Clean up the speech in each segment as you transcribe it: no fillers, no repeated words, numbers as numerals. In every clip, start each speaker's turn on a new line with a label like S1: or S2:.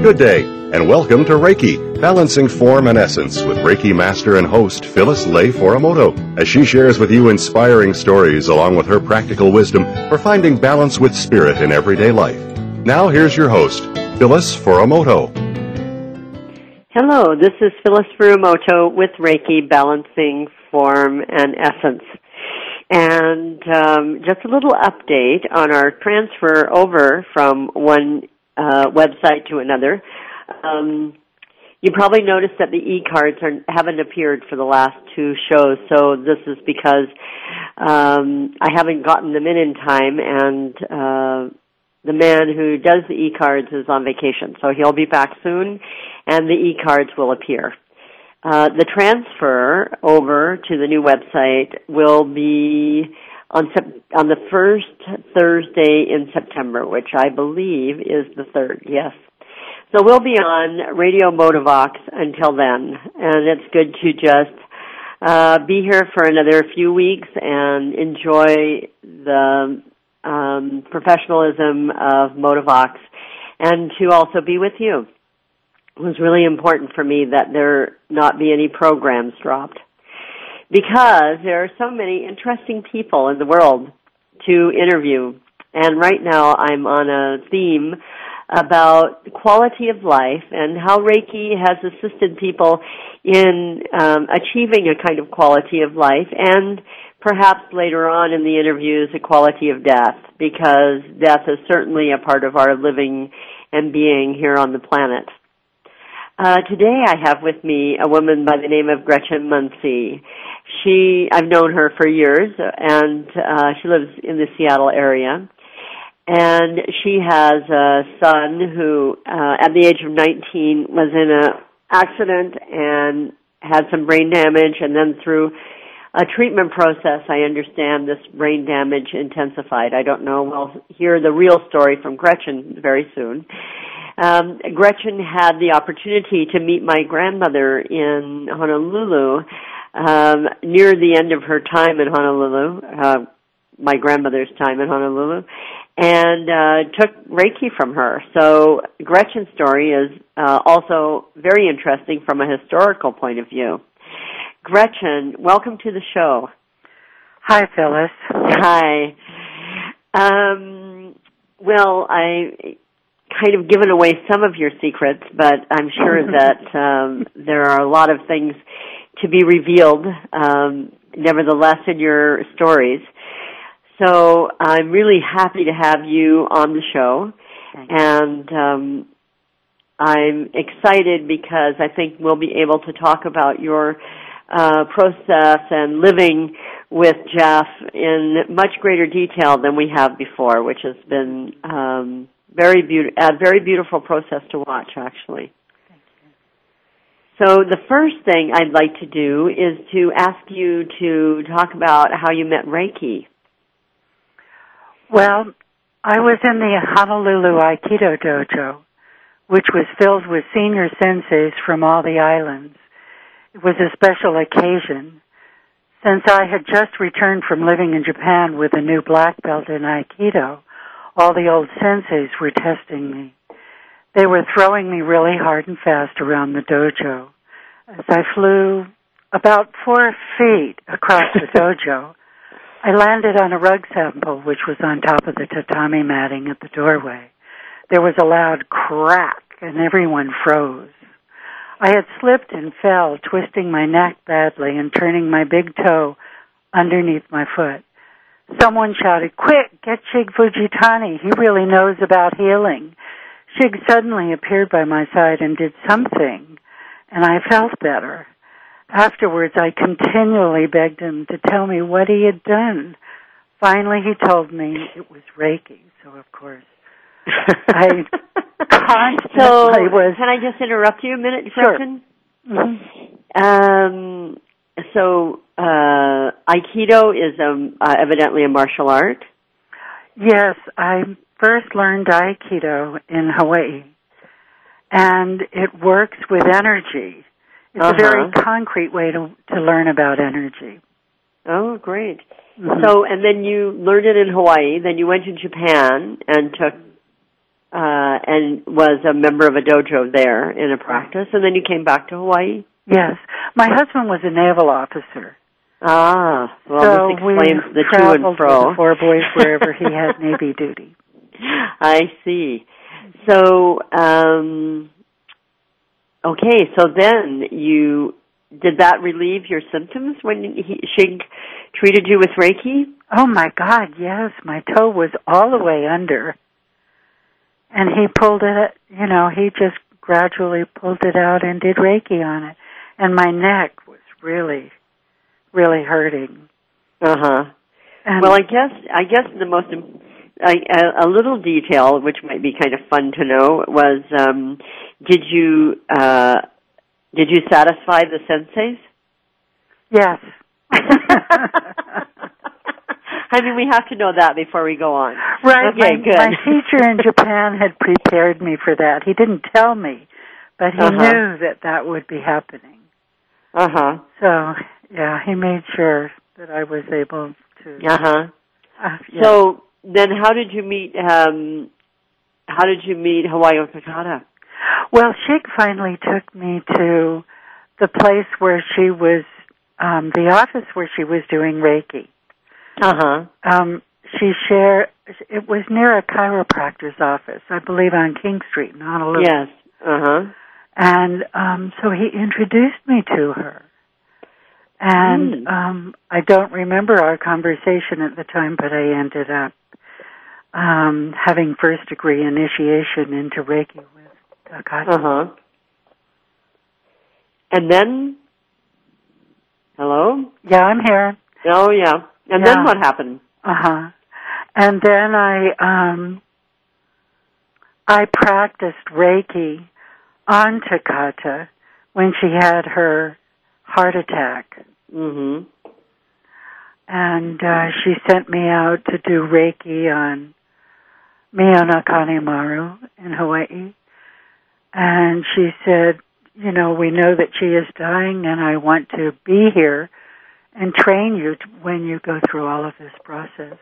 S1: Good day, and welcome to Reiki, Balancing Form and Essence with Reiki Master and host Phyllis Lay Furamoto, as she shares with you inspiring stories along with her practical wisdom for finding balance with spirit in everyday life. Now here's your host, Phyllis Furamoto.
S2: Hello, this is Phyllis Furamoto with Reiki, Balancing Form and Essence. And just a little update on our transfer over from one website to another. You probably noticed that the e-cards haven't appeared for the last two shows, so this is because I haven't gotten them in time, and the man who does the e-cards is on vacation, so he'll be back soon, and the e-cards will appear. The transfer over to the new website will be on the first Thursday in September, which I believe is the 3rd, yes. So we'll be on Radio Motivox until then, and it's good to just be here for another few weeks and enjoy the professionalism of Motivox, and to also be with you. It was really important for me that there not be any programs dropped, because there are so many interesting people in the world to interview. And right now I'm on a theme about quality of life and how Reiki has assisted people in achieving a kind of quality of life, and perhaps later on in the interviews a quality of death, because death is certainly a part of our living and being here on the planet. Today I have with me a woman by the name of Gretchen Muncy. I've known her for years, and she lives in the Seattle area. And she has a son who, at the age of 19, was in an accident and had some brain damage, and then through a treatment process, I understand this brain damage intensified. I don't know. We'll hear the real story from Gretchen very soon. Gretchen had the opportunity to meet my grandmother in Honolulu near the end of her time in Honolulu, my grandmother's time in Honolulu, and took Reiki from her. So Gretchen's story is also very interesting from a historical point of view. Gretchen, welcome to the show.
S3: Hi, Phyllis.
S2: Hi. Well, I kind of given away some of your secrets, but I'm sure that there are a lot of things to be revealed, nevertheless, in your stories. So I'm really happy to have you on the show, and I'm excited because I think we'll be able to talk about your process and living with Jeff in much greater detail than we have before, which has been a very beautiful process to watch, actually.
S3: Thank you.
S2: So the first thing I'd like to do is to ask you to talk about how you met Reiki.
S3: Well, I was in the Honolulu Aikido dojo, which was filled with senior senseis from all the islands. It was a special occasion. Since I had just returned from living in Japan with a new black belt in Aikido, all the old senseis were testing me. They were throwing me really hard and fast around the dojo. As I flew about 4 feet across the dojo, I landed on a rug sample which was on top of the tatami matting at the doorway. There was a loud crack and everyone froze. I had slipped and fell, twisting my neck badly and turning my big toe underneath my foot. Someone shouted, "Quick, get Shig Fujitani. He really knows about healing." Shig suddenly appeared by my side and did something, and I felt better. Afterwards, I continually begged him to tell me what he had done. Finally, he told me it was Reiki, so of course I constantly was...
S2: Can I just interrupt you a minute,
S3: Sure.
S2: Gretchen?
S3: Mm-hmm.
S2: So Aikido is evidently a martial art?
S3: Yes, I first learned Aikido in Hawaii, and it works with energy. It's a very concrete way to learn about energy.
S2: Oh, great.
S3: Mm-hmm.
S2: So, and then you learned it in Hawaii, then you went to Japan and took and was a member of a dojo there in a practice, and then you came back to Hawaii?
S3: Yes. My husband was a naval officer.
S2: Ah, well,
S3: so
S2: this explains the to and
S3: traveled
S2: fro.
S3: with the 4 boys wherever he had Navy duty.
S2: I see. So, okay, so then did that relieve your symptoms when Shig treated you with Reiki?
S3: Oh my God, yes. My toe was all the way under. And he pulled it, he just gradually pulled it out and did Reiki on it. And my neck was really, really hurting.
S2: Uh-huh. Well, I guess the most, a little detail, which might be kind of fun to know, was, did you satisfy the senseis?
S3: Yes.
S2: I mean, we have to know that before we go on.
S3: Right.
S2: Okay, good.
S3: My teacher in Japan had prepared me for that. He didn't tell me, but he knew that would be happening.
S2: Uh-huh.
S3: So, yeah, he made sure that I was able to.
S2: Uh-huh.
S3: Yeah.
S2: So, then how did you meet Hawayo Takata?
S3: Well, Shig finally took me to the place where she was, the office where she was doing Reiki.
S2: Uh-huh.
S3: It was near a chiropractor's office, I believe on King Street in Honolulu.
S2: Yes. Uh-huh.
S3: And so he introduced me to her. And I don't remember our conversation at the time, but I ended up having first degree initiation into Reiki with Takata.
S2: Uh-huh. And then, hello?
S3: Yeah, I'm here.
S2: Oh, yeah. And then what happened?
S3: Uh-huh. And then I practiced Reiki on Takata when she had her heart attack.
S2: Mm-hmm.
S3: And she sent me out to do Reiki on Miyano Kanemaru in Hawaii. And she said, we know that she is dying, and I want to be here and train you when you go through all of this process.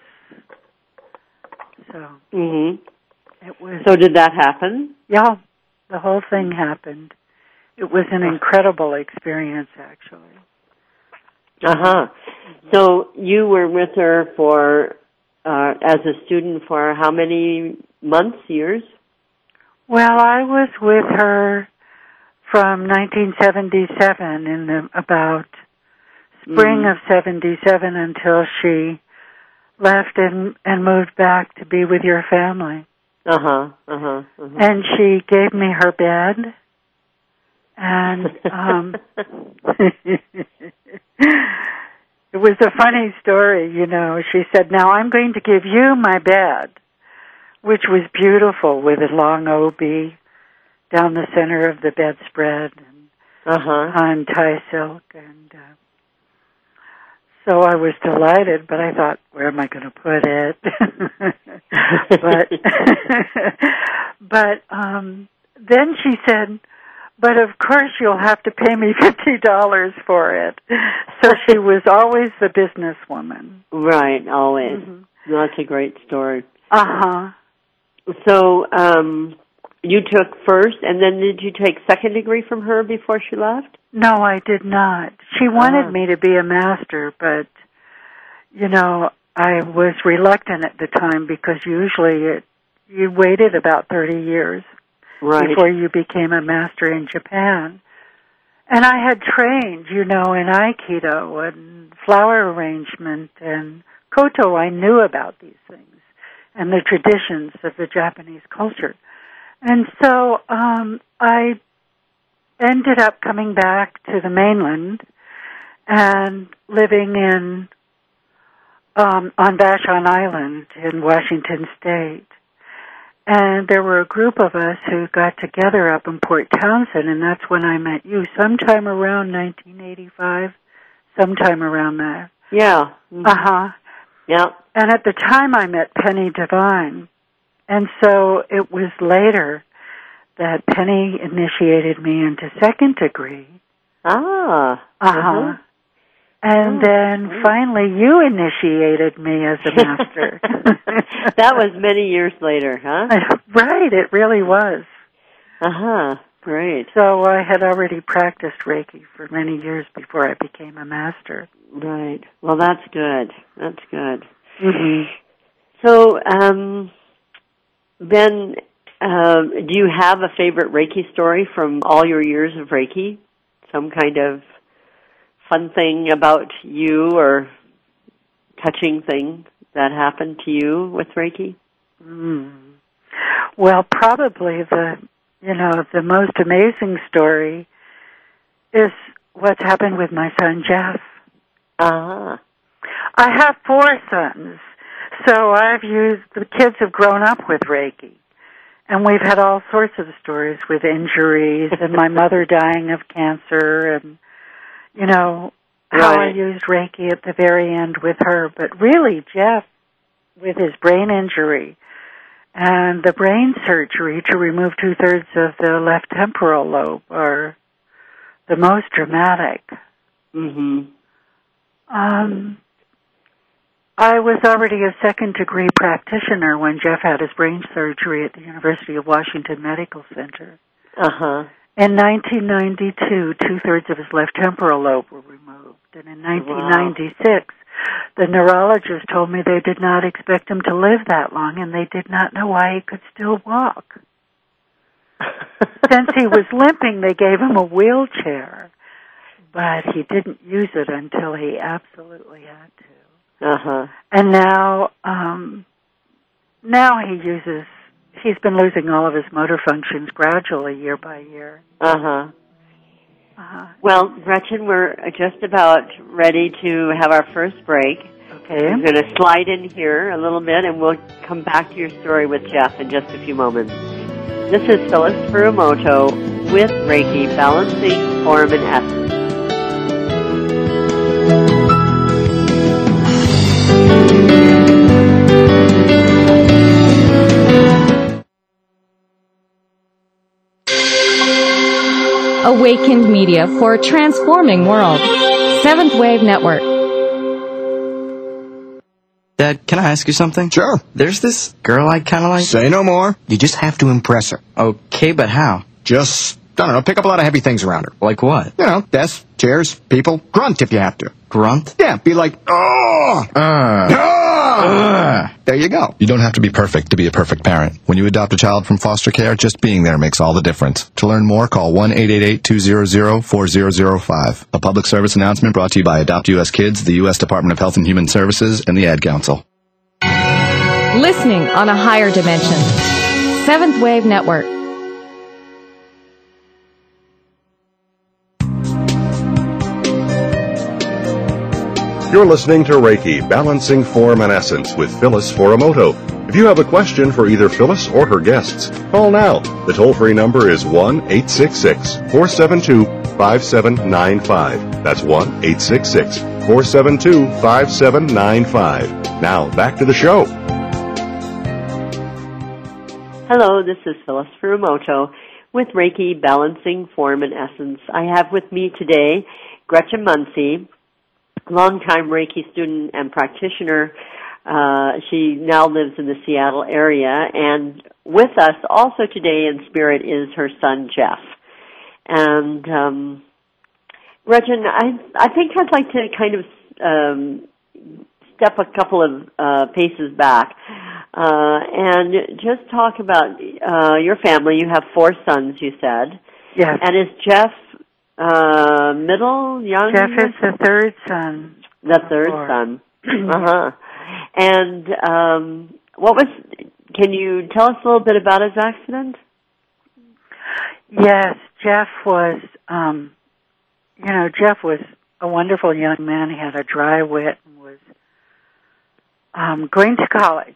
S3: So, it was.
S2: So did that happen?
S3: Yeah, the whole thing happened. It was an incredible experience, actually.
S2: Uh-huh. So you were with her for, as a student for how many months, years?
S3: Well, I was with her from 1977 in about spring of 77 until she left and moved back to be with your family.
S2: Uh-huh, uh-huh, uh-huh.
S3: And she gave me her bed. And it was a funny story, She said, now I'm going to give you my bed, which was beautiful with a long OB down the center of the bedspread and on Thai silk. And so I was delighted, but I thought, where am I going to put it? but then she said, but of course you'll have to pay me $50 for it. So she was always the businesswoman.
S2: Right, always. Mm-hmm. That's a great story.
S3: Uh-huh.
S2: So you took first, and then did you take second degree from her before she left?
S3: No, I did not. She wanted me to be a master, but, I was reluctant at the time because usually you waited about 30 years. Right. Before you became a master in Japan. And I had trained, in Aikido and flower arrangement and Koto. I knew about these things and the traditions of the Japanese culture. And so I ended up coming back to the mainland and living on Vashon Island in Washington State. And there were a group of us who got together up in Port Townsend, and that's when I met you, sometime around 1985, sometime around there.
S2: Yeah.
S3: Mm-hmm. Uh-huh.
S2: Yeah.
S3: And at the time I met Penny Devine, and so it was later that Penny initiated me into second degree.
S2: Ah.
S3: Uh-huh. And then finally you initiated me as a master.
S2: That was many years later, huh?
S3: Right, it really was.
S2: Uh-huh, great.
S3: So I had already practiced Reiki for many years before I became a master.
S2: Right. Well, that's good. That's good.
S3: Mm-hmm.
S2: So, Ben, do you have a favorite Reiki story from all your years of Reiki? Some kind of fun thing about you or touching thing that happened to you with Reiki?
S3: Well, probably the most amazing story is what's happened with my son Jeff.
S2: Ah.
S3: I have 4 sons, so the kids have grown up with Reiki. And we've had all sorts of stories with injuries and my mother dying of cancer and, how I used Reiki at the very end with her. But really, Jeff, with his brain injury and the brain surgery to remove 2/3 of the left temporal lobe are the most dramatic.
S2: Mm-hmm.
S3: I was already a second-degree practitioner when Jeff had his brain surgery at the University of Washington Medical Center.
S2: Uh-huh.
S3: In 1992, 2/3 of his left temporal lobe were removed. And in 1996, the neurologist told me they did not expect him to live that long, and they did not know why he could still walk. Since he was limping, they gave him a wheelchair, but he didn't use it until he absolutely had to.
S2: Uh-huh.
S3: And now he's been losing all of his motor functions gradually year by year.
S2: Uh-huh. Well, Gretchen, we're just about ready to have our first break.
S3: Okay.
S2: I'm going to slide in here a little bit, and we'll come back to your story with Jeff in just a few moments. This is Phyllis Furumoto with Reiki, Balancing Form and Essence.
S4: Awakened Media for a transforming world. Seventh Wave Network.
S5: Dad, can I ask you something?
S6: Sure.
S5: There's this girl I kind of like.
S6: Say no more. You just have to impress her.
S5: Okay, but how?
S6: Just, I don't know, pick up a lot of heavy things around her.
S5: Like what?
S6: Desks, chairs, people. Grunt if you have to.
S5: Grunt?
S6: Yeah, be like, oh! There you go.
S7: You don't have to be perfect to be a perfect parent. When you adopt a child from foster care, just being there makes all the difference. To learn more, call 1-888-200-4005. A public service announcement brought to you by Adopt U.S. Kids, the U.S. Department of Health and Human Services, and the Ad Council.
S4: Listening on a higher dimension. Seventh Wave Network.
S1: You're listening to Reiki, Balancing Form and Essence with Phyllis Furumoto. If you have a question for either Phyllis or her guests, call now. The toll-free number is 1-866-472-5795. That's 1-866-472-5795. Now, back to the show.
S2: Hello, this is Phyllis Furumoto with Reiki, Balancing Form and Essence. I have with me today Gretchen Muncy, longtime Reiki student and practitioner. She now lives in the Seattle area, and with us also today in spirit is her son Jeff. And Gretchen, I think I'd like to kind of step a couple of paces back and just talk about your family. You have 4 sons, you said.
S3: Yes.
S2: And is Jeff middle, young?
S3: Jeff is the 3rd son.
S2: The 3rd son. Uh-huh. And can you tell us a little bit about his accident?
S3: Yes, Jeff was, Jeff was a wonderful young man. He had a dry wit and was going to college.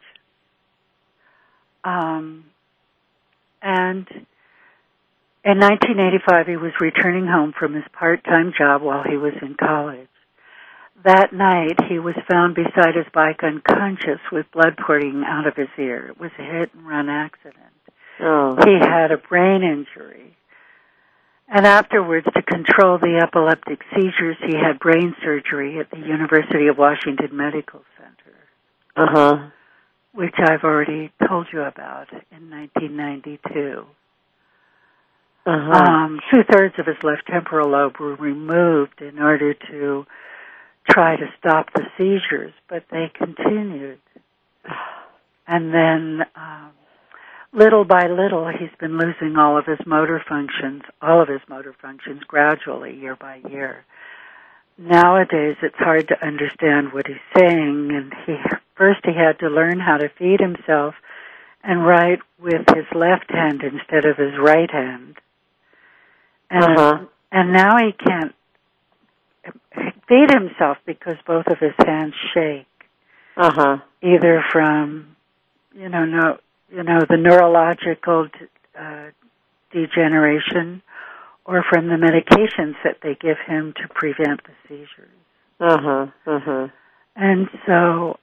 S3: And in 1985, he was returning home from his part-time job while he was in college. That night, he was found beside his bike unconscious with blood pouring out of his ear. It was a hit-and-run accident.
S2: Oh.
S3: He had a brain injury. And afterwards, to control the epileptic seizures, he had brain surgery at the University of Washington Medical Center.
S2: Uh-huh.
S3: which I've already told you about in 1992. 2/3 of his left temporal lobe were removed in order to try to stop the seizures, but they continued. And then, little by little, he's been losing all of his motor functions gradually, year by year. Nowadays, it's hard to understand what he's saying, and first he had to learn how to feed himself and write with his left hand instead of his right hand. And now he can't feed himself because both of his hands shake. Either from, the neurological degeneration, or from the medications that they give him to prevent the seizures. And so,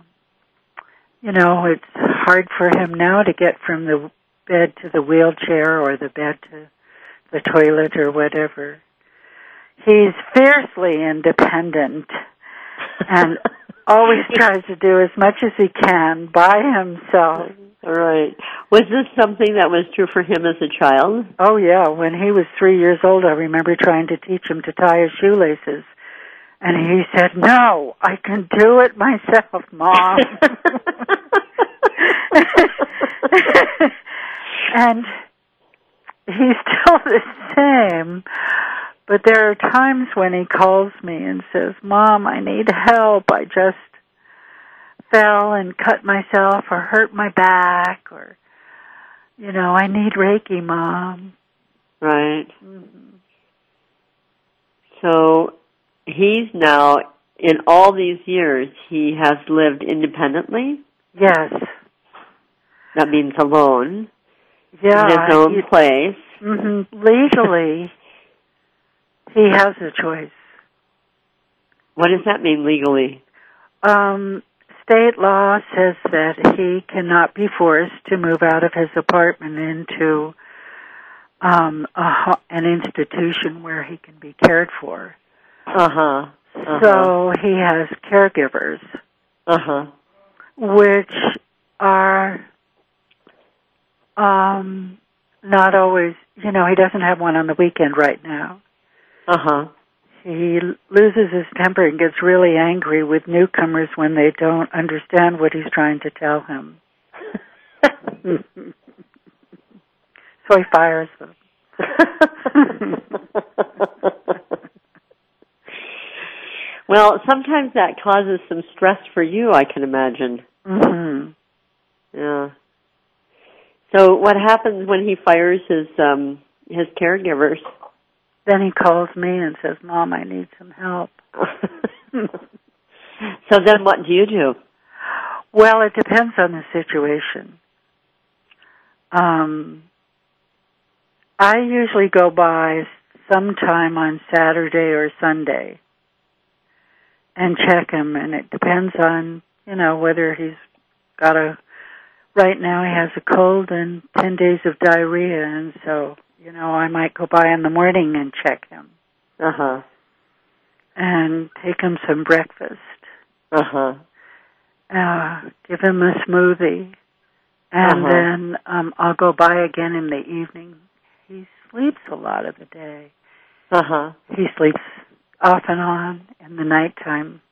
S3: it's hard for him now to get from the bed to the wheelchair or the bed to the toilet or whatever. He's fiercely independent and always tries to do as much as he can by himself.
S2: Right. Was this something that was true for him as a child?
S3: Oh, yeah. When he was 3 years old, I remember trying to teach him to tie his shoelaces. And he said, "No, I can do it myself, Mom." And he's still the same. But there are times when he calls me and says, "Mom, I need help. I just fell and cut myself or hurt my back, or, I need Reiki, Mom."
S2: Right. So he's now, in all these years, he has lived independently?
S3: Yes.
S2: That means alone.
S3: Yeah.
S2: In his own place.
S3: Legally, he has a choice.
S2: What does that mean, legally?
S3: State law says that he cannot be forced to move out of his apartment into an institution where he can be cared for. So he has caregivers, which are not always, he doesn't have one on the weekend right now. He loses his temper and gets really angry with newcomers when they don't understand what he's trying to tell him. So he fires them.
S2: Well, sometimes that causes some stress for you, I can imagine. Yeah. So what happens when he fires his caregivers?
S3: Then he calls me and says, "Mom, I need some help."
S2: So then what do you do?
S3: Well, it depends on the situation. I usually go by sometime on Saturday or Sunday and check him, and it depends on, whether he's got right now he has a cold and 10 days of diarrhea, and so, I might go by in the morning and check him. And take him some breakfast. Give him a smoothie. And then I'll go by again in the evening. He sleeps a lot of the day. He sleeps off and on in the nighttime.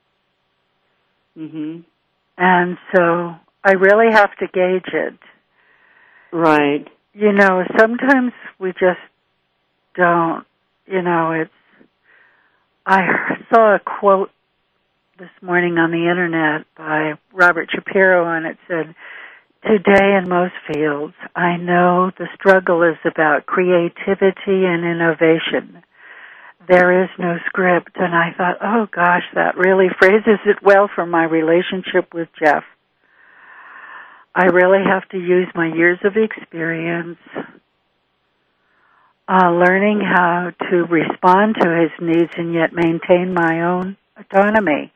S3: And so I really have to gauge it.
S2: Right.
S3: Sometimes we just don't, I saw a quote this morning on the internet by Robert Shapiro, and it said, "Today in most fields, I know the struggle is about creativity and innovation. There is no script." And I thought, oh gosh, that really phrases it well for my relationship with Jeff. I really have to use my years of experience, learning how to respond to his needs and yet maintain my own autonomy.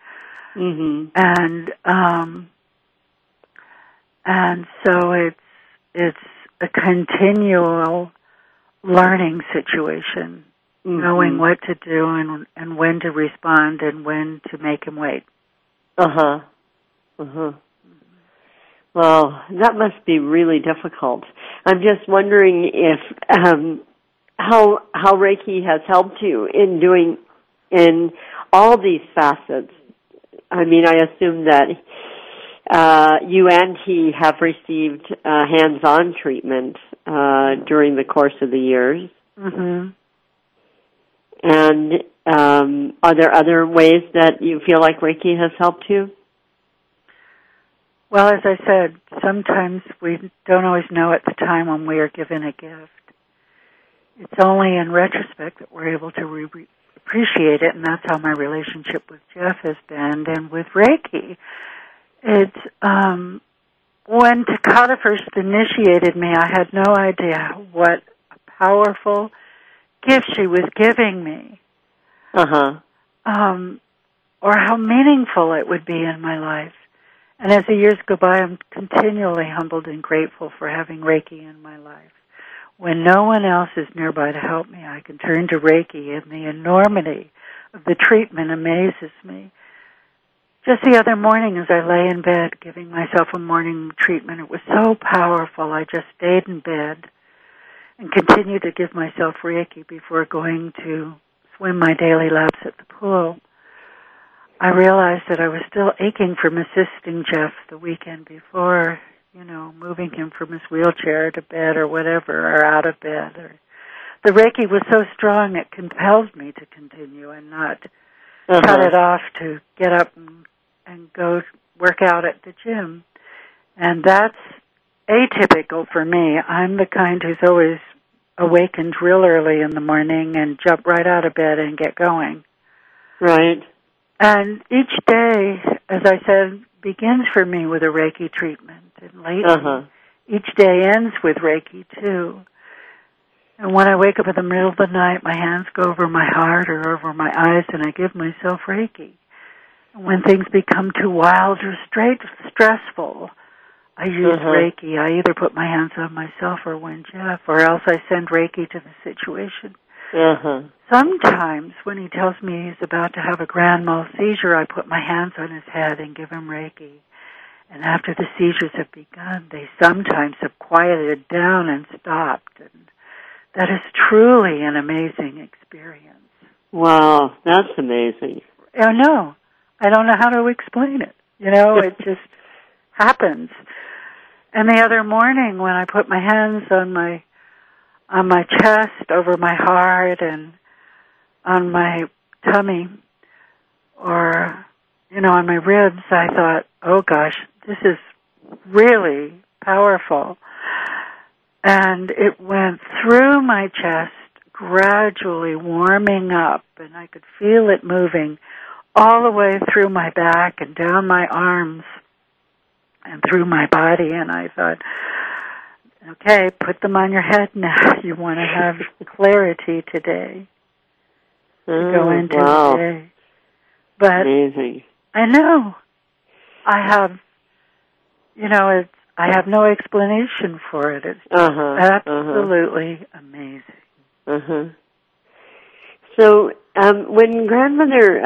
S3: And so it's a continual learning situation, knowing what to do and when to respond and when to make him wait.
S2: Well, that must be really difficult. I'm just wondering if how Reiki has helped you in all these facets. I mean, I assume that you and he have received hands-on treatment during the course of the years.
S3: Mm-hmm.
S2: And are there other ways that you feel like Reiki has helped you?
S3: Well, as I said, sometimes we don't always know at the time when we are given a gift. It's only in retrospect that we're able to appreciate it, and that's how my relationship with Jeff has been. And with Reiki, it's when Takata first initiated me, I had no idea what a powerful gift she was giving me. Or how meaningful it would be in my life. And as the years go by, I'm continually humbled and grateful for having Reiki in my life. When no one else is nearby to help me, I can turn to Reiki, and the enormity of the treatment amazes me. Just the other morning as I lay in bed giving myself a morning treatment, it was so powerful. I just stayed in bed and continued to give myself Reiki before going to swim my daily laps at the pool. I realized that I was still aching from assisting Jeff the weekend before, moving him from his wheelchair to bed or whatever, or out of bed. The Reiki was so strong it compelled me to continue and not cut it off to get up and go work out at the gym. And that's atypical for me. I'm the kind who's always awakened real early in the morning and jump right out of bed and get going.
S2: Right.
S3: And each day, as I said, begins for me with a Reiki treatment. And lately, each day ends with Reiki, too. And when I wake up in the middle of the night, my hands go over my heart or over my eyes, and I give myself Reiki. And when things become too wild or stressful, I use Reiki. I either put my hands on myself or when Jeff, or else I send Reiki to the situation. Sometimes when he tells me he's about to have a grand mal seizure, I put my hands on his head and give him Reiki. And after the seizures have begun, they sometimes have quieted down and stopped. And that is truly an amazing experience.
S2: Wow, that's amazing.
S3: I know. I don't know how to explain it. It just happens. And the other morning when I put my hands on my chest, over my heart, and on my tummy, or, on my ribs, I thought, oh gosh, this is really powerful. And it went through my chest, gradually warming up, and I could feel it moving all the way through my back and down my arms and through my body. And I thought, okay, put them on your head now. You want to have clarity today to go into the day. But
S2: amazing.
S3: I know. I have, I have no explanation for it. It's absolutely amazing.
S2: So when grandmother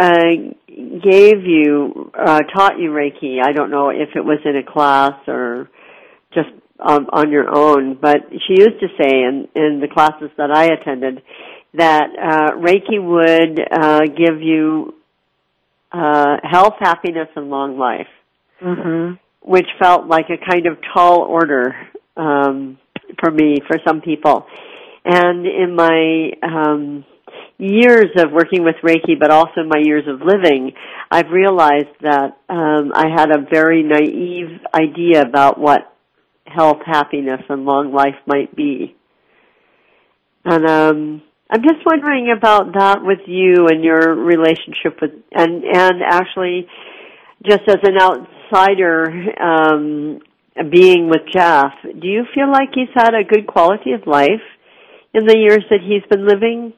S2: taught you Reiki, I don't know if it was in a class or just on your own, but she used to say in the classes that I attended that Reiki would give you health, happiness, and long life, which felt like a kind of tall order for me, for some people. And in my years of working with Reiki, but also my years of living, I've realized that I had a very naive idea about what health, happiness, and long life might be. And I'm just wondering about that with you and your relationship with, and actually just as an outsider being with Jeff, do you feel like he's had a good quality of life in the years that he's been living?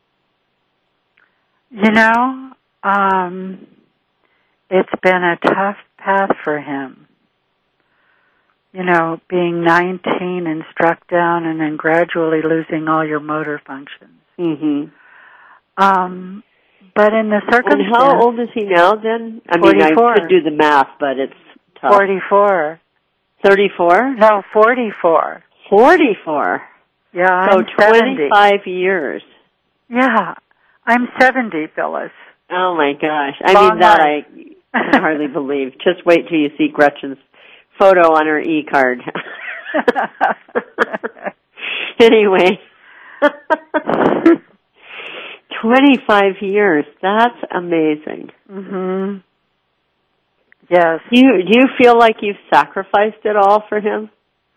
S3: It's been a tough path for him. Being 19 and struck down and then gradually losing all your motor functions. But in the circumstance...
S2: And how old is he now then? I
S3: 44.
S2: mean, I could do the math, but it's tough.
S3: 44.
S2: 34?
S3: No, 44.
S2: 44.
S3: Yeah, I'm
S2: so
S3: 70.
S2: 25 years.
S3: Yeah, I'm 70, Phyllis.
S2: Oh my gosh. I
S3: Long
S2: mean, that
S3: life.
S2: I can hardly believe. Just wait till you see Gretchen's photo on her e-card. Anyway. 25 years. That's amazing.
S3: Mhm. Yes.
S2: Do you feel like you've sacrificed it all for him?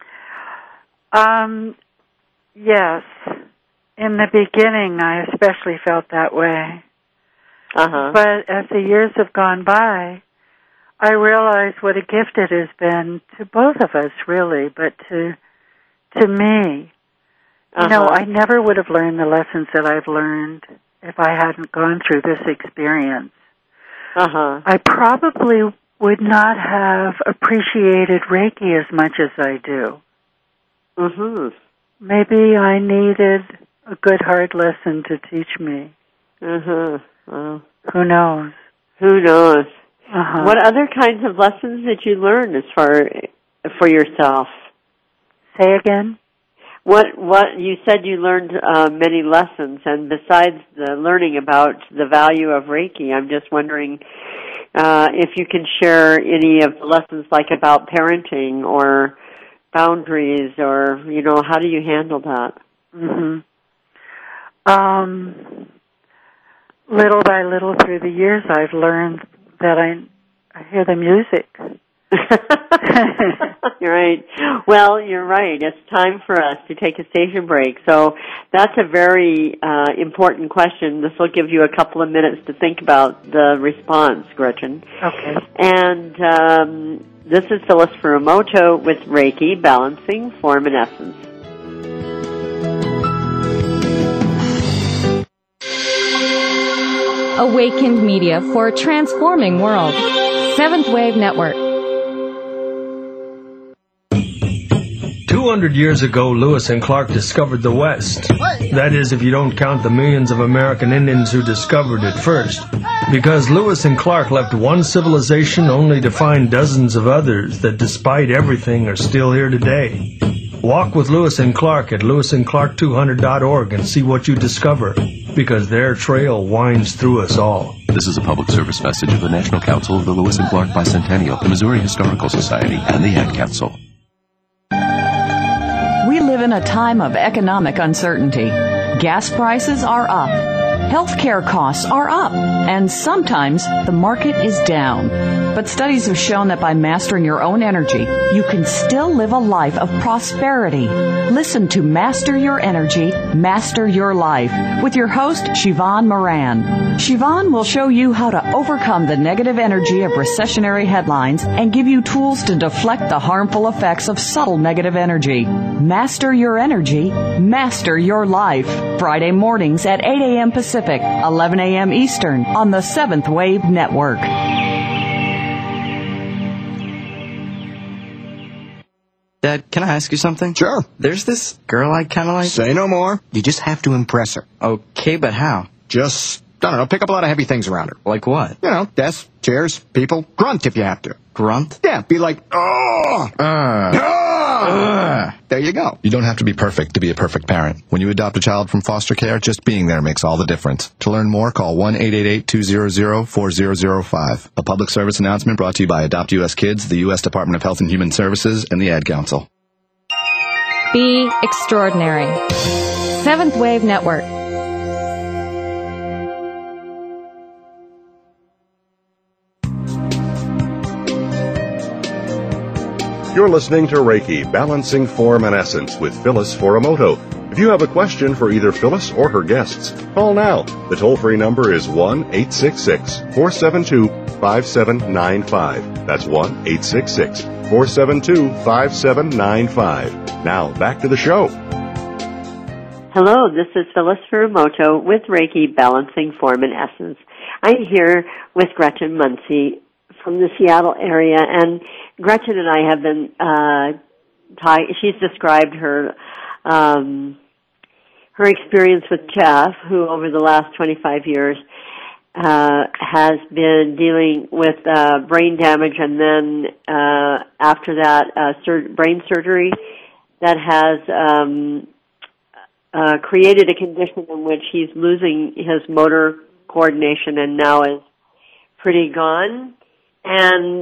S3: Yes. In the beginning, I especially felt that way.
S2: Uh-huh.
S3: But as the years have gone by, I realize what a gift it has been to both of us, really, but to me. You know, I never would have learned the lessons that I've learned if I hadn't gone through this experience. I probably would not have appreciated Reiki as much as I do. Maybe I needed a good hard lesson to teach me.
S2: Well,
S3: who knows?
S2: Who knows? What other kinds of lessons did you learn as for yourself?
S3: Say again?
S2: What you said you learned many lessons, and besides the learning about the value of Reiki, I'm just wondering if you can share any of the lessons, like about parenting or boundaries, or how do you handle that?
S3: Little by little through the years, I've learned that I hear the music.
S2: You're right. Well, you're right. It's time for us to take a station break. So that's a very important question. This will give you a couple of minutes to think about the response, Gretchen.
S3: Okay.
S2: And this is Phyllis Furumoto with Reiki, Balancing Form and Essence.
S4: Awakened Media for a transforming world. Seventh Wave Network.
S8: 200 years ago, Lewis and Clark discovered the West. That is, if you don't count the millions of American Indians who discovered it first. Because Lewis and Clark left one civilization only to find dozens of others that, despite everything, are still here today. Walk with Lewis and Clark at lewisandclark200.org and see what you discover, because their trail winds through us all.
S9: This is a public service message of the National Council of the Lewis and Clark Bicentennial, the Missouri Historical Society, and the Ad Council.
S10: We live in a time of economic uncertainty. Gas prices are up. Healthcare costs are up, and sometimes the market is down. But studies have shown that by mastering your own energy, you can still live a life of prosperity. Listen to Master Your Energy, Master Your Life with your host, Siobhan Moran. Siobhan will show you how to overcome the negative energy of recessionary headlines and give you tools to deflect the harmful effects of subtle negative energy. Master Your Energy, Master Your Life. Friday mornings at 8 a.m. Pacific, 11 a.m. Eastern on the Seventh Wave Network.
S5: Dad, can I ask you something?
S6: Sure.
S5: There's this girl I kind of like.
S6: Say no more. You just have to impress her.
S5: Okay, but how?
S6: Just, I don't know, pick up a lot of heavy things around her.
S5: Like what?
S6: You know, desks, chairs, people. Grunt if you have to.
S5: Grunt?
S6: Yeah, be like, oh! There you go.
S7: You don't have to be perfect to be a perfect parent. When you adopt a child from foster care, just being there makes all the difference. To learn more, call 1-888-200-4005. A public service announcement brought to you by Adopt U.S. Kids, the U.S. Department of Health and Human Services, and the Ad Council.
S4: Be extraordinary. Seventh Wave Network.
S1: You're listening to Reiki, Balancing Form and Essence with Phyllis Furumoto. If you have a question for either Phyllis or her guests, call now. The toll-free number is 1-866-472-5795. That's 1-866-472-5795. Now, back to the show.
S2: Hello, this is Phyllis Furumoto with Reiki, Balancing Form and Essence. I'm here with Gretchen Muncy from the Seattle area, and Gretchen and I have been she's described her her experience with Jeff, who over the last 25 years has been dealing with brain damage, and then after that, brain surgery that has created a condition in which he's losing his motor coordination and now is pretty gone. And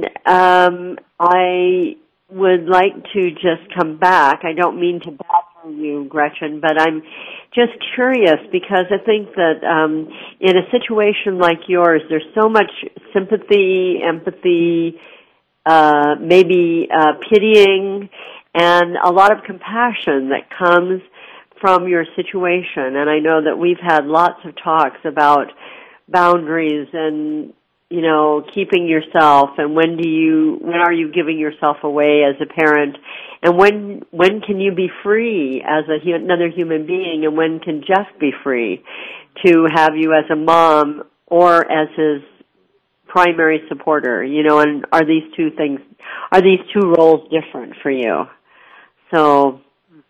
S2: I would like to just come back. I don't mean to badger you, Gretchen, but I'm just curious because I think that in a situation like yours, there's so much sympathy, empathy, maybe pitying, and a lot of compassion that comes from your situation. And I know that we've had lots of talks about boundaries and, you know, keeping yourself, and when are you giving yourself away as a parent, and when can you be free as another human being, and when can Jeff be free to have you as a mom or as his primary supporter, you know, and are these two roles different for you? So,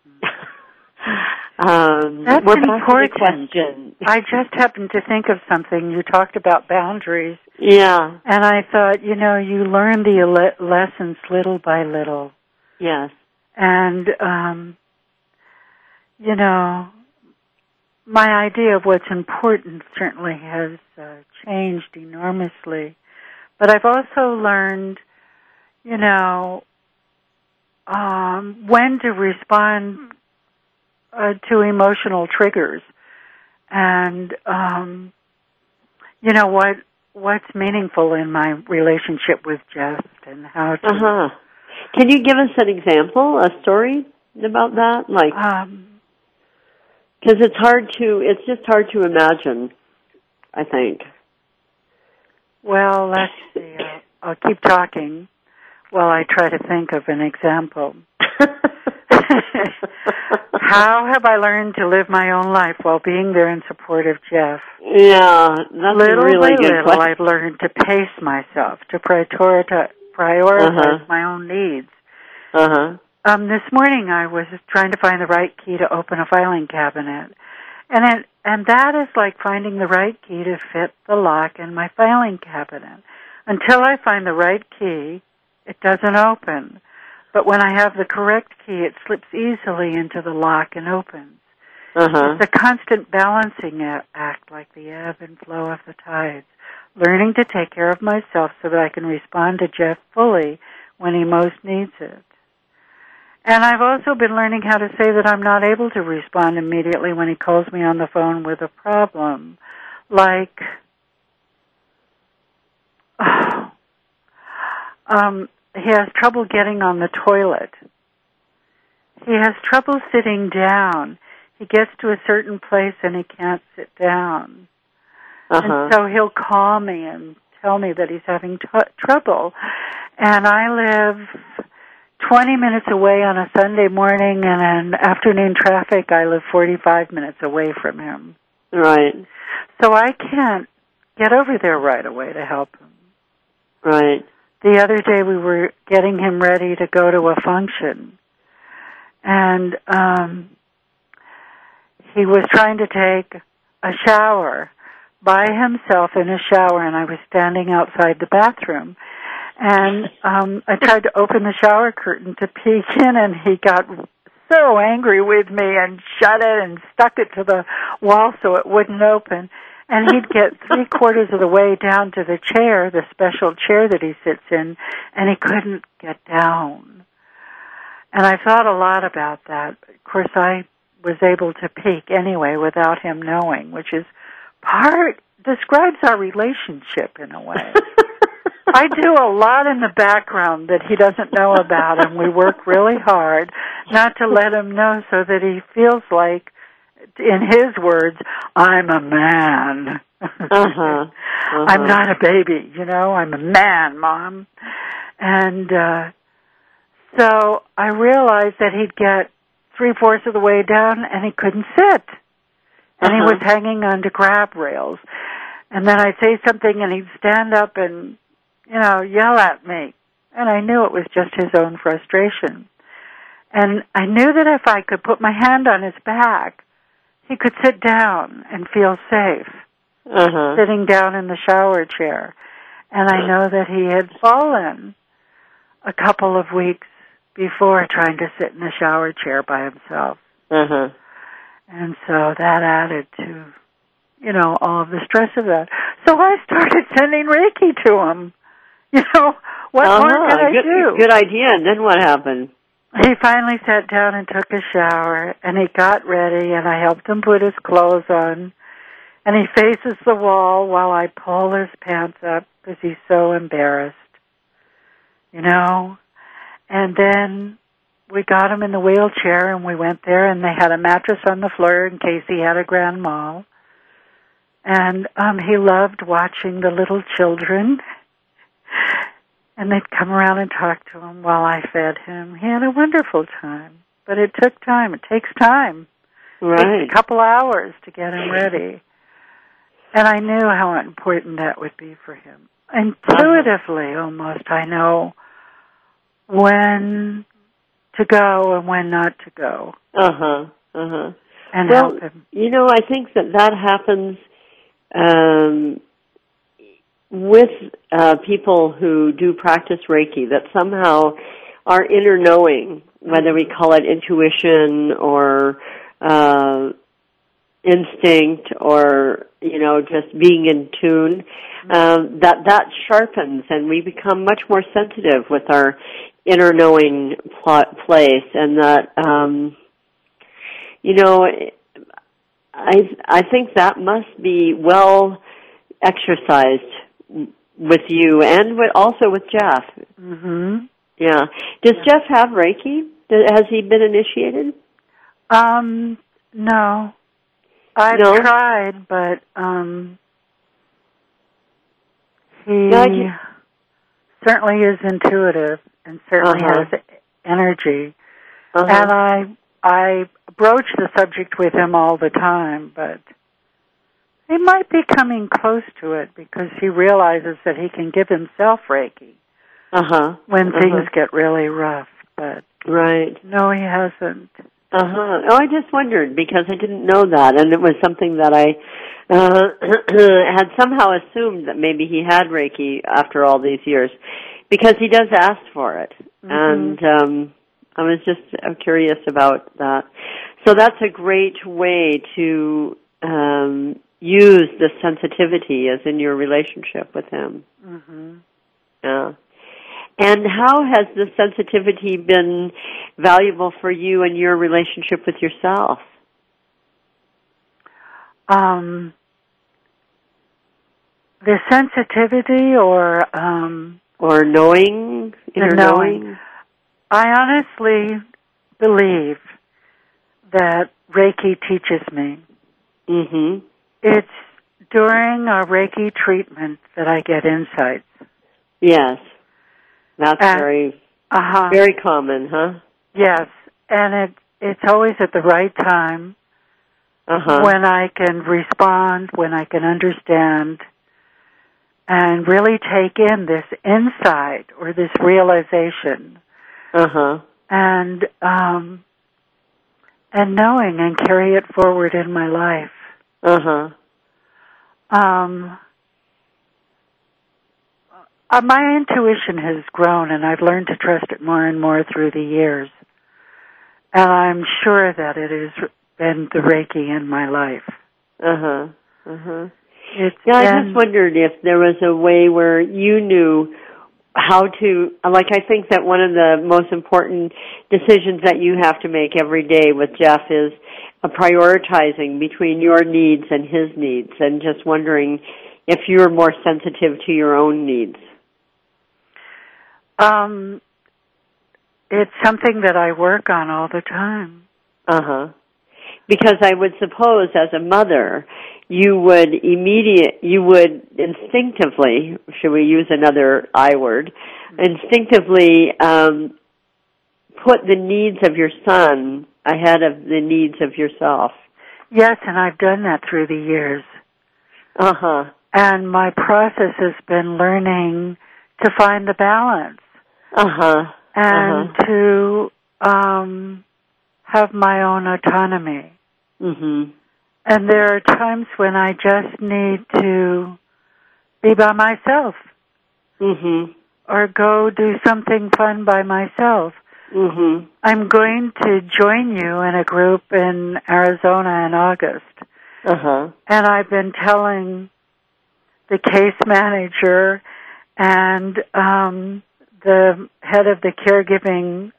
S3: that's
S2: we're
S3: important.
S2: back to the question.
S3: I just happened to think of something. You talked about boundaries.
S2: Yeah.
S3: And I thought, you know, you learn the lessons little by little.
S2: Yes.
S3: And, you know, my idea of what's important certainly has changed enormously. But I've also learned, you know, when to respond to emotional triggers, and you know what's meaningful in my relationship with Jeff, and how to.
S2: Can you give us an example, a story about that? Like, because it's just hard to imagine, I think.
S3: Well, let's see. I'll keep talking while I try to think of an example. How have I learned to live my own life while being there in support of Jeff?
S2: Yeah, that's
S3: little
S2: a really
S3: by
S2: good
S3: little,
S2: question.
S3: I've learned to pace myself, to prioritize my own needs. This morning, I was trying to find the right key to open a filing cabinet, and that is like finding the right key to fit the lock in my filing cabinet. Until I find the right key, it doesn't open. But when I have the correct key, it slips easily into the lock and opens. It's a constant balancing act, like the ebb and flow of the tides, learning to take care of myself so that I can respond to Jeff fully when he most needs it. And I've also been learning how to say that I'm not able to respond immediately when he calls me on the phone with a problem, like, he has trouble getting on the toilet. He has trouble sitting down. He gets to a certain place and he can't sit down. And so he'll call me and tell me that he's having trouble. And I live 20 minutes away on a Sunday morning, and in afternoon traffic, I live 45 minutes away from him.
S2: Right.
S3: So I can't get over there right away to help him.
S2: Right.
S3: The other day we were getting him ready to go to a function, and he was trying to take a shower by himself in a shower, and I was standing outside the bathroom. And I tried to open the shower curtain to peek in, and he got so angry with me and shut it and stuck it to the wall so it wouldn't open. And he'd get 3/4 of the way down to the chair, the special chair that he sits in, and he couldn't get down. And I thought a lot about that. Of course, I was able to peek anyway without him knowing, which is describes our relationship in a way. I do a lot in the background that he doesn't know about, and we work really hard not to let him know so that he feels like, in his words, I'm a man. I'm not a baby, you know, I'm a man, Mom. And so I realized that he'd get 3/4 of the way down and he couldn't sit. And he was hanging onto grab rails. And then I'd say something and he'd stand up and, you know, yell at me. And I knew it was just his own frustration. And I knew that if I could put my hand on his back, he could sit down and feel safe. sitting down in the shower chair. And I know that he had fallen a couple of weeks before trying to sit in the shower chair by himself. And so that added to, you know, all of the stress of that. So I started sending Reiki to him. You know, what more could I do?
S2: Good idea. And then what happened?
S3: He finally sat down and took a shower, and he got ready, and I helped him put his clothes on. And he faces the wall while I pull his pants up because he's so embarrassed, you know. And then we got him in the wheelchair, and we went there, and they had a mattress on the floor in case he had a grand mal. And he loved watching the little children. And they'd come around and talk to him while I fed him. He had a wonderful time. But it took time. It takes time.
S2: Right.
S3: It takes a couple hours to get him ready. And I knew how important that would be for him. Intuitively, almost, I know when to go and when not to go. And help him.
S2: You know, I think that happens with people who do practice Reiki, that somehow our inner knowing, whether we call it intuition or instinct or, you know, just being in tune, that sharpens and we become much more sensitive with our inner knowing place, and that, you know, I think that must be well exercised with you and also with Jeff. Yeah. Does Jeff have Reiki? Has he been initiated?
S3: No. I've tried, but he certainly is intuitive and certainly has energy. And I broach the subject with him all the time, but he might be coming close to it because he realizes that he can give himself Reiki when things get really rough. But no, he hasn't.
S2: Oh, I just wondered because I didn't know that, and it was something that I had somehow assumed that maybe he had Reiki after all these years, because he does ask for it, and I was just curious about that. So that's a great way to use the sensitivity as in your relationship with him. Yeah. And how has the sensitivity been valuable for you in your relationship with yourself?
S3: The sensitivity or
S2: knowing, inner knowing?
S3: I honestly believe that Reiki teaches me. It's during a Reiki treatment that I get insights.
S2: Yes. That's very common, huh?
S3: Yes, and it's always at the right time when I can respond, when I can understand, and really take in this insight or this realization, and knowing and carry it forward in my life. My intuition has grown, and I've learned to trust it more and more through the years. And I'm sure that it has been the Reiki in my life.
S2: I just wondered if there was a way where you knew how to, like, I think that one of the most important decisions that you have to make every day with Jeff is a prioritizing between your needs and his needs, and just wondering if you're more sensitive to your own needs.
S3: It's something that I work on all the time.
S2: Because I would suppose as a mother, you would instinctively, should we use another I word, instinctively put the needs of your son ahead of the needs of yourself.
S3: Yes, and I've done that through the years. And my process has been learning to find the balance. And to have my own autonomy. And there are times when I just need to be by myself.
S2: Mm-hmm.
S3: Or go do something fun by myself.
S2: Mm-hmm.
S3: I'm going to join you in a group in Arizona in August.
S2: Uh-huh.
S3: And I've been telling the case manager and the head of the caregiving,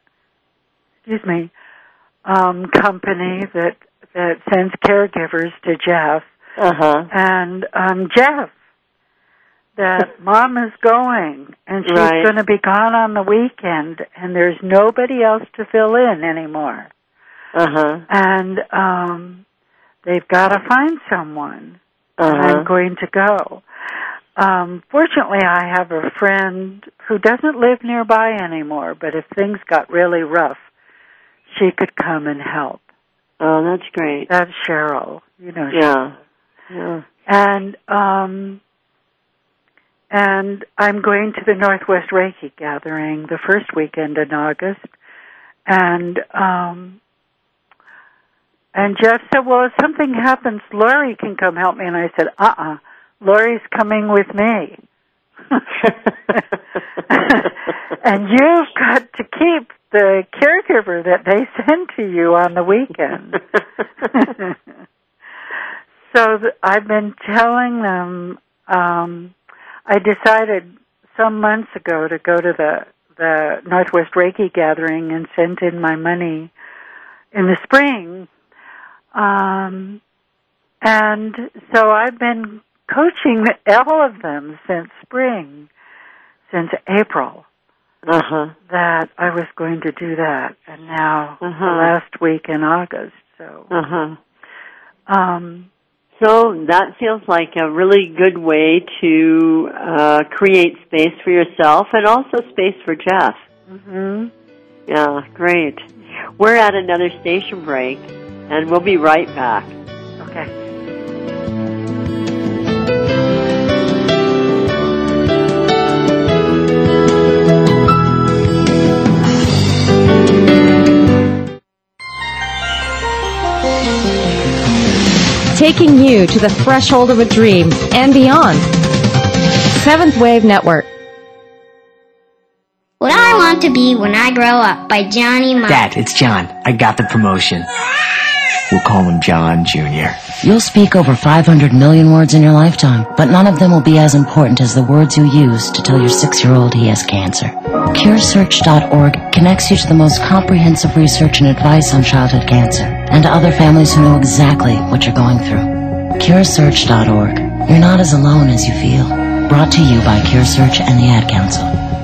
S3: company that sends caregivers to Jeff.
S2: Uh-huh.
S3: And Jeff, that Mom is going, and she's going to be gone on the weekend, and there's nobody else to fill in anymore.
S2: Uh-huh.
S3: And they've got to find someone.
S2: Uh-huh.
S3: And I'm going to go. Fortunately, I have a friend who doesn't live nearby anymore, but if things got really rough, she could come and help.
S2: Oh, that's great.
S3: That's Cheryl. You know.
S2: Yeah.
S3: Cheryl. Yeah. And I'm going to the Northwest Reiki gathering the first weekend in August. And Jeff said, well, if something happens, Lori can come help me. And I said, Lori's coming with me. And you've got to keep the caregiver that they send to you on the weekend. So I've been telling them, I decided some months ago to go to the Northwest Reiki gathering and sent in my money in the spring. And so I've been coaching all of them since spring, since April, that I was going to do that. And now the last week in August. So,
S2: so that feels like a really good way to create space for yourself and also space for Jeff.
S3: Mm-hmm.
S2: Yeah, great. We're at another station break, and we'll be right back.
S3: Okay.
S4: Taking you to the threshold of a dream and beyond. Seventh Wave Network.
S11: What I Want to Be When I Grow Up by Johnny Marr.
S12: Dad, it's John. I got the promotion. We'll call him John Jr.
S13: You'll speak over 500 million words in your lifetime, but none of them will be as important as the words you use to tell your 6-year-old he has cancer. CureSearch.org connects you to the most comprehensive research and advice on childhood cancer, and to other families who know exactly what you're going through. CureSearch.org. You're not as alone as you feel. Brought to you by CureSearch and the Ad Council.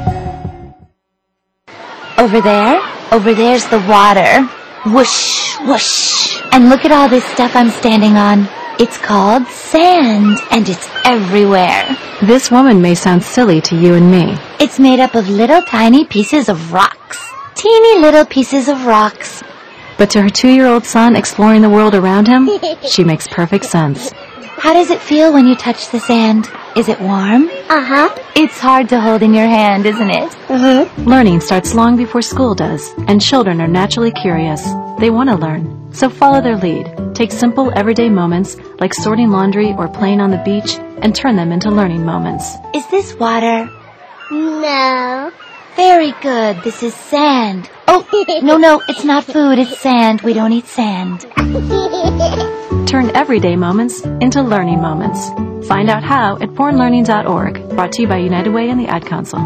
S14: Over there's the water. Whoosh, whoosh. And look at all this stuff I'm standing on. It's called sand, and it's everywhere.
S15: This woman may sound silly to you and me.
S14: It's made up of little tiny pieces of rocks. Teeny little pieces of rocks.
S15: But to her 2-year-old son exploring the world around him, she makes perfect sense.
S14: How does it feel when you touch the sand? Is it warm? Uh-huh. It's hard to hold in your hand, isn't it? Mm-hmm.
S15: Learning starts long before school does, and children are naturally curious. They want to learn, so follow their lead. Take simple, everyday moments, like sorting laundry or playing on the beach, and turn them into learning moments.
S14: Is this water?
S11: No.
S14: Very good. This is sand. Oh, no, it's not food. It's sand. We don't eat sand.
S15: Turn everyday moments into learning moments. Find out how at bornlearning.org. Brought to you by United Way and the Ad Council.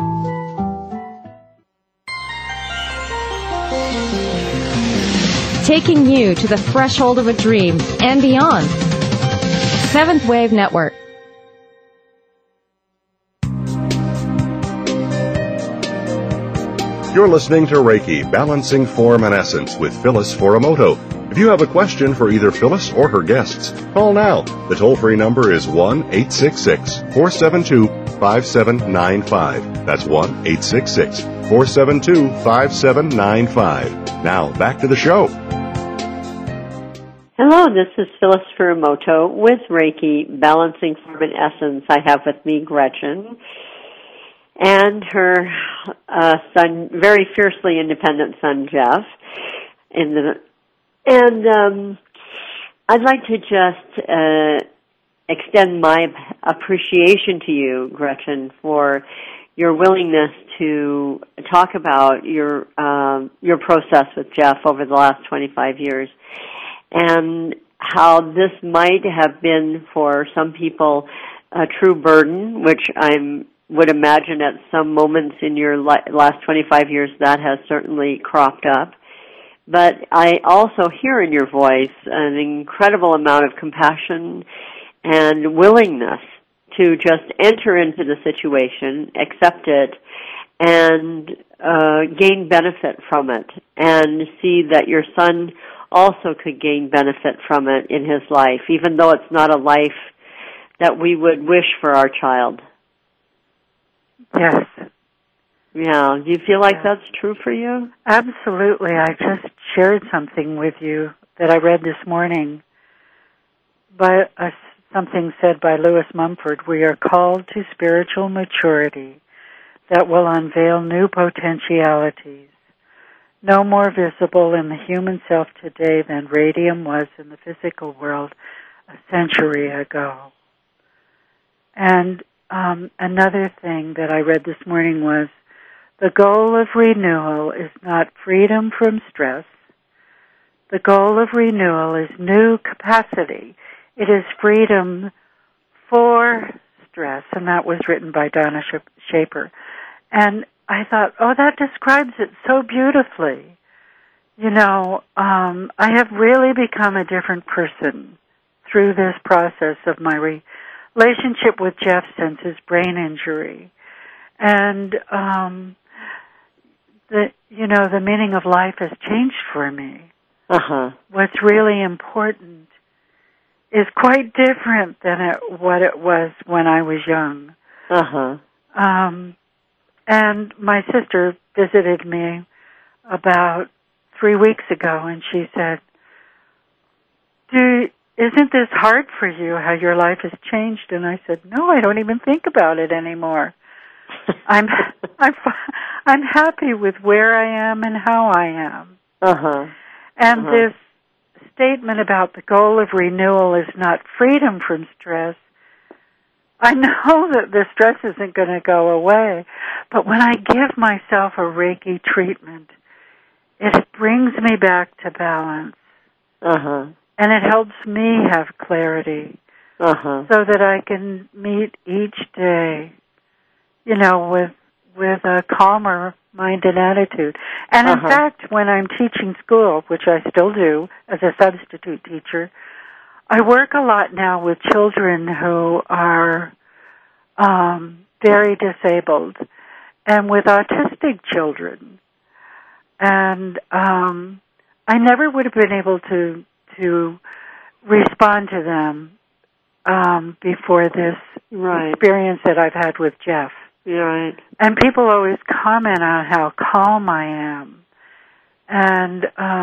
S4: Taking you to the threshold of a dream and beyond. Seventh Wave Network.
S1: You're listening to Reiki, Balancing Form and Essence with Phyllis Foromoto. If you have a question for either Phyllis or her guests, call now. The toll-free number is 1-866-472-5795. That's 1-866-472-5795. Now, back to the show.
S2: Hello, this is Phyllis Foromoto with Reiki, Balancing Form and Essence. I have with me Gretchen and her son, very fiercely independent son, Jeff. I'd like to just extend my appreciation to you, Gretchen, for your willingness to talk about your process with Jeff over the last 25 years, and how this might have been for some people a true burden, which I would imagine at some moments in your last 25 years that has certainly cropped up. But I also hear in your voice an incredible amount of compassion and willingness to just enter into the situation, accept it, and gain benefit from it, and see that your son also could gain benefit from it in his life, even though it's not a life that we would wish for our child.
S3: Yes.
S2: Yeah. Do you feel like that's true for you?
S3: Absolutely. I just shared something with you that I read this morning by something said by Lewis Mumford. We are called to spiritual maturity that will unveil new potentialities, no more visible in the human self today than radium was in the physical world a century ago. And another thing that I read this morning was, the goal of renewal is not freedom from stress. The goal of renewal is new capacity. It is freedom for stress, and that was written by Donna Shaper. And I thought, oh, that describes it so beautifully. You know, I have really become a different person through this process of my relationship with Jeff since his brain injury. And, the meaning of life has changed for me.
S2: Uh-huh.
S3: What's really important is quite different than what it was when I was young.
S2: Uh-huh.
S3: And my sister visited me about 3 weeks ago, and she said, isn't this hard for you, how your life has changed? And I said, no, I don't even think about it anymore. I'm happy with where I am and how I am.
S2: Uh-huh.
S3: And this statement about the goal of renewal is not freedom from stress. I know that the stress isn't going to go away, but when I give myself a Reiki treatment, it brings me back to balance.
S2: Uh-huh.
S3: And it helps me have clarity so that I can meet each day, with a calmer mind and attitude. And in fact, when I'm teaching school, which I still do as a substitute teacher, I work a lot now with children who are very disabled and with autistic children. And I never would have been able to respond to them before this experience that I've had with Jeff.
S2: Right.
S3: And people always comment on how calm I am and,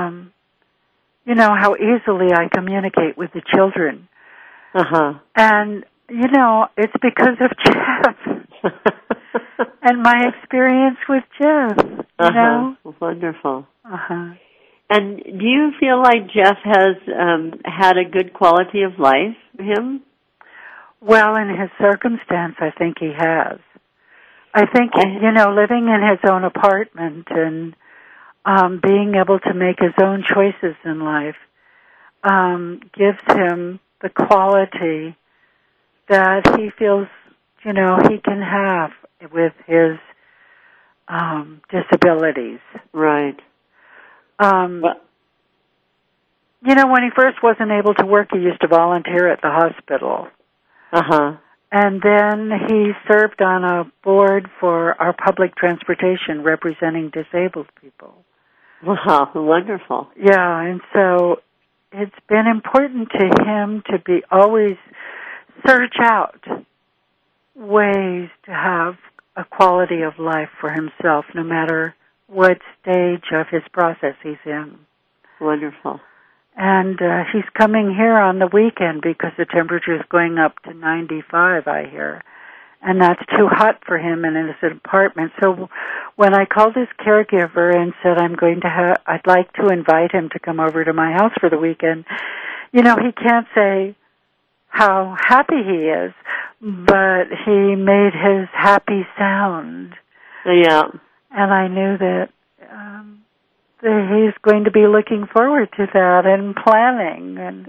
S3: how easily I communicate with the children. And, it's because of Jeff and my experience with Jeff, you know.
S2: Wonderful. And do you feel like Jeff has had a good quality of life for him?
S3: Well, in his circumstance, I think he has. I think, living in his own apartment and being able to make his own choices in life gives him the quality that he feels, he can have with his disabilities.
S2: Right.
S3: When he first wasn't able to work, he used to volunteer at the hospital. And then he served on a board for our public transportation representing disabled people.
S2: Wow, wonderful.
S3: Yeah, and so it's been important to him to be always search out ways to have a quality of life for himself, no matter what stage of his process he's in.
S2: Wonderful.
S3: And he's coming here on the weekend because the temperature is going up to 95, I hear. And that's too hot for him in his apartment. So when I called his caregiver and said I'd like to invite him to come over to my house for the weekend, he can't say how happy he is, but he made his happy sound.
S2: Yeah.
S3: And I knew that he's going to be looking forward to that and planning. And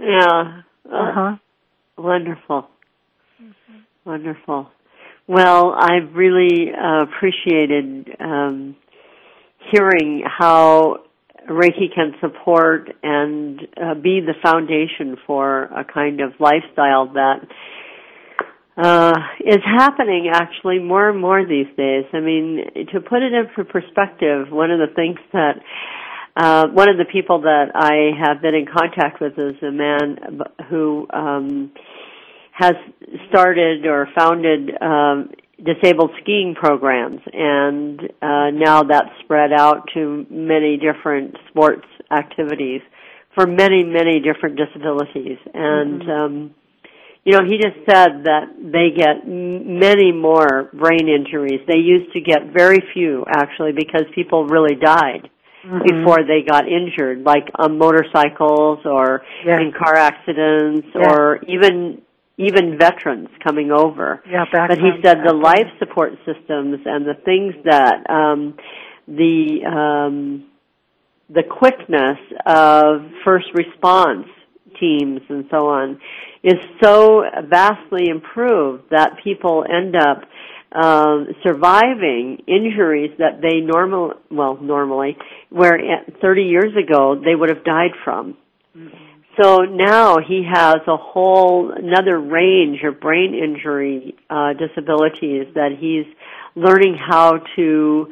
S2: Wonderful. Mm-hmm. Wonderful. Well, I've really appreciated hearing how Reiki can support and be the foundation for a kind of lifestyle that is happening actually more and more these days. I mean, to put it into perspective, one of the things that one of the people that I have been in contact with is a man who has started or founded disabled skiing programs, and now that's spread out to many different sports activities for many, many different disabilities. And he just said that they get many more brain injuries. They used to get very few, actually, because people really died before they got injured, like on motorcycles or in car accidents or even veterans coming over. But he said the life support systems and the things that the quickness of first response teams and so on is so vastly improved that people end up surviving injuries that they normally, where 30 years ago they would have died from. So now he has another range of brain injury disabilities that he's learning how to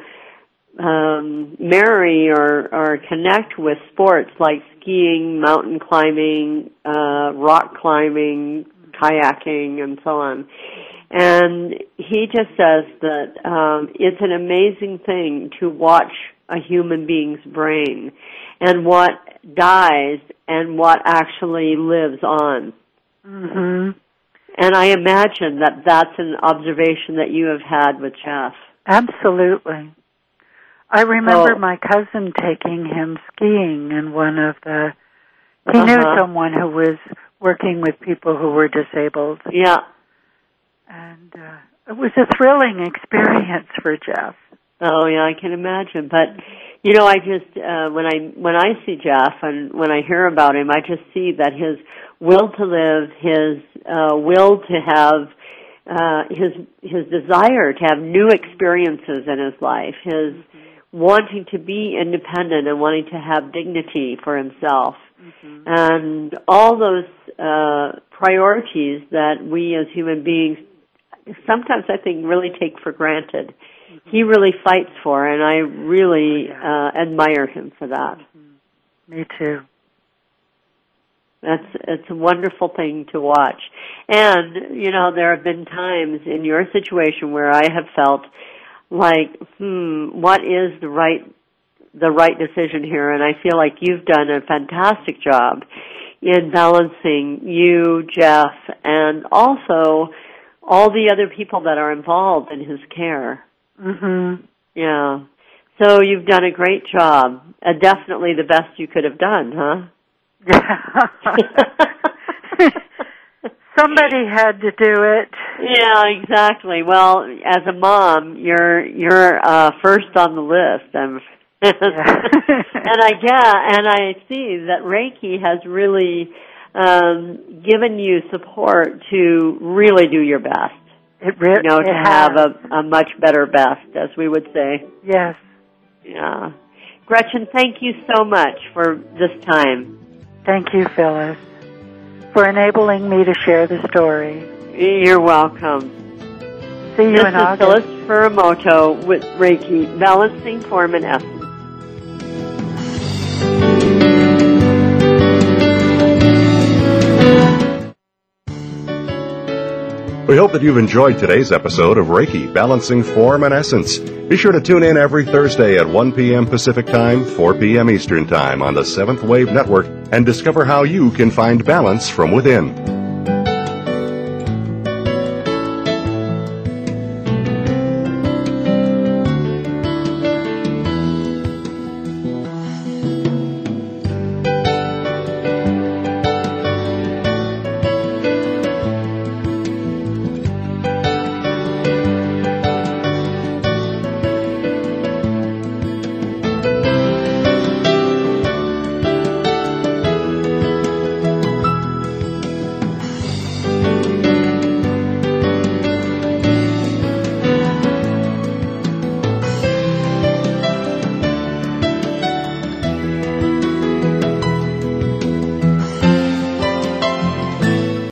S2: marry or connect with sports like skiing, mountain climbing, rock climbing, kayaking, and so on. And he just says that it's an amazing thing to watch a human being's brain and what dies and what actually lives on. And I imagine that that's an observation that you have had with Jeff.
S3: Absolutely. I remember my cousin taking him skiing in he knew someone who was working with people who were disabled.
S2: Yeah.
S3: And it was a thrilling experience for Jeff.
S2: Oh, yeah, I can imagine. But, I just, when I see Jeff and when I hear about him, I just see that his will to live, his will to have, his desire to have new experiences in his life, his wanting to be independent and wanting to have dignity for himself, and all those priorities that we as human beings sometimes I think really take for granted. He really fights for, and I really admire him for that.
S3: Me too.
S2: It's a wonderful thing to watch. And, there have been times in your situation where I have felt like, what is the right decision here? And I feel like you've done a fantastic job in balancing you, Jeff, and also all the other people that are involved in his care. Yeah. So you've done a great job. Definitely the best you could have done, huh?
S3: Somebody had to do it.
S2: Yeah, exactly. Well, as a mom, you're first on the list. And I see that Reiki has really given you support to really do your best. To have a much better best, as we would say.
S3: Yes.
S2: Yeah. Gretchen, thank you so much for this time.
S3: Thank you, Phyllis, for enabling me to share the story.
S2: You're welcome.
S3: See you in August.
S2: This is Phyllis Furamoto with Reiki, Balancing Form and Essence.
S1: We hope that you've enjoyed today's episode of Reiki, Balancing Form and Essence. Be sure to tune in every Thursday at 1 p.m. Pacific Time, 4 p.m. Eastern Time on the Seventh Wave Network and discover how you can find balance from within.